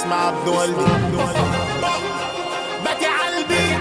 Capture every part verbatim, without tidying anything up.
اسمع عبد والدي بكي قلبي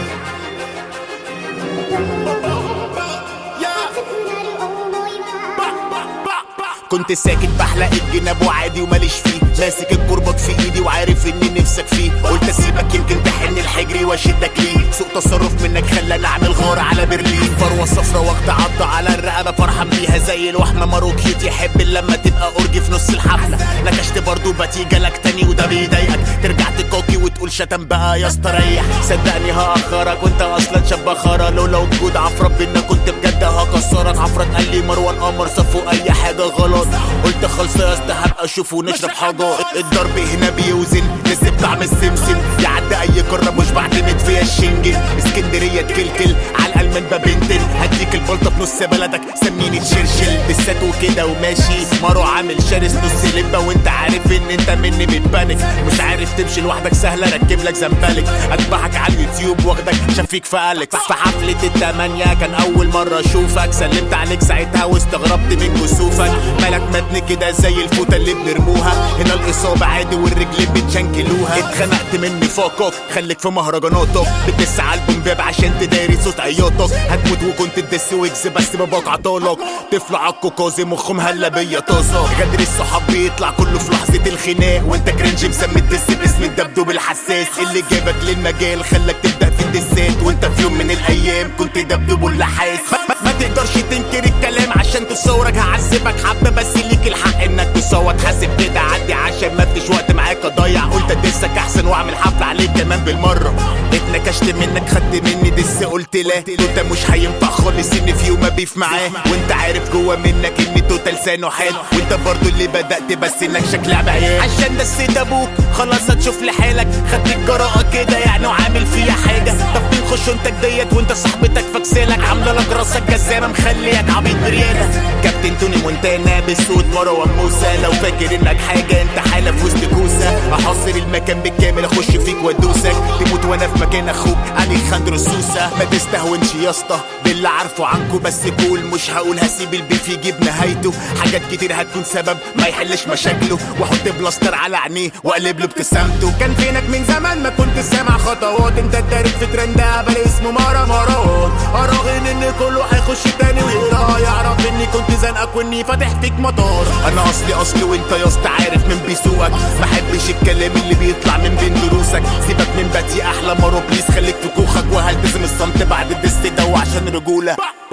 كنت ساكت بحلق الجناب وعادي وماليش فيه، ماسك الكرباج في ايدي وعارف اني نفسك فيه. قلت اسيبك يمكن تحن الحجري واشدك ليه، سوء تصرف منك خلاني اعمل غار على برلين. فروه صفرا واخده عضه على الرقبه فرحان بيها زي الوحمه. ماروكيوت يحب لما تبقى اورجي في نص الحفله. نكشت برضو بتيجالك تاني وده بيضايقك، ترجع تكوكي وتقول شتم بقى يا اسطى ريح. صدقني هاخرك وانت اصلا شاب خرا، لولا وجود عفرة بينا كنت بجد هكسرك. عفرة قال لي مروان قمر صفوا اي حاجه غلط، قلت خلص يا اسطى هبقى اشوف ونشرب حاجه. الضرب هنا بيوزن لسه بطعم السمسم، يعدي اي قاره مش بعتمد فيها الشنجن. اسكندريه تكلكل على الالمان ببنتن، هديك البلطه في نص بلدك سميني تشرشل. بالسات وكده وماشي مارو عامل شارس نص لبه، وانت عارف ان انت مني بتبانك. مش عارف تمشي لوحدك سهله ركب لك زنبلك، اتبعك على اليوتيوب واخدك شفيك في قالك. في حفله التمانية كان اول مره اشوفك، سلمت عليك ساعتها واستغربت من كسوفك. مالك متن كده زي الفوطه اللي بنرموها، هنا الاصابه عادي والرجلين بتشنكلوها. اتخنقت مني فوقك خليك في مهرجاناتك، بتدس على البوم باب عشان تداري صوت عياطك. هتموت وكنت تدس ويكس بس باباك عطالك، طفل عكو كاظم مخهم هلا بيا طاسه. غدر الصحاب بيطلع كله في لحظه الخناق، وانت كرنج مسمي الدس باسم الدبدوب الحساس. اللي جابك للمجال خلاك تبدا في الدسات، وانت في يوم من الايام كنت دبدوب اللحاس. ما تقدرش تنكر الكلام عشان تصورك، هعذبك حبه بس ليك الحق انك تصوت. حاسب كده عدي عشان ما فيش وقت معاك اضيع، قلت ادسك احسن واعمل حفله عليك كمان بالمره. اتنكشت منك خدت مني دس قلت لا، انت مش هينفع خالص ان في يوم ابيف معاه. وانت عارف جوه منك ان توتا لسانه حال، وانت برضو اللي بدات بس انك شكلها بعيال. عشان دسيت ابوك خلاص هتشوف لحالك، خدت الجراءه كده يعني وعامل فيها حاجه. طب بنخش انتك ديت وانت صاحبتك فاكسالك، عامله لك راسك جزامه مخليك عبيط برياله. كابتن توني مونتانا بصوت مروان موسى، لو فاكر انك حاجه انت حاله في وسط كوسه. احاصر المكان بالكامل اخش فيك وادوسك، تموت وانا في مكان اخوك اليخاندرو سوسه. ما تستهونش يا اسطى باللي عارفه عنكو بس قول، مش هقول هسيب البيف يجيب نهايته. حاجات كتير هتكون سبب ما يحلش مشاكله، واحط بلاستر على عينيه واقلب له ابتسامته. كان فينك من زمان ما كنت سامع خطوات، انت اتدارك في ترند هبل اسمه مارا مروان. اراهن ان كله هيخش تاني ويقرا يعرف اني كنت زنقك واني فاتح فيك مطار. انا اصلي اصلي وانت يا اسطى عارف من بيسوقك، ما حبش الكلام اللي بيطلع من بين دروسك. سيبك من باتي احلى مارو بليز خليك في كوخك، وهلتزم الصمت بعد الدس ده وعشان رجوله.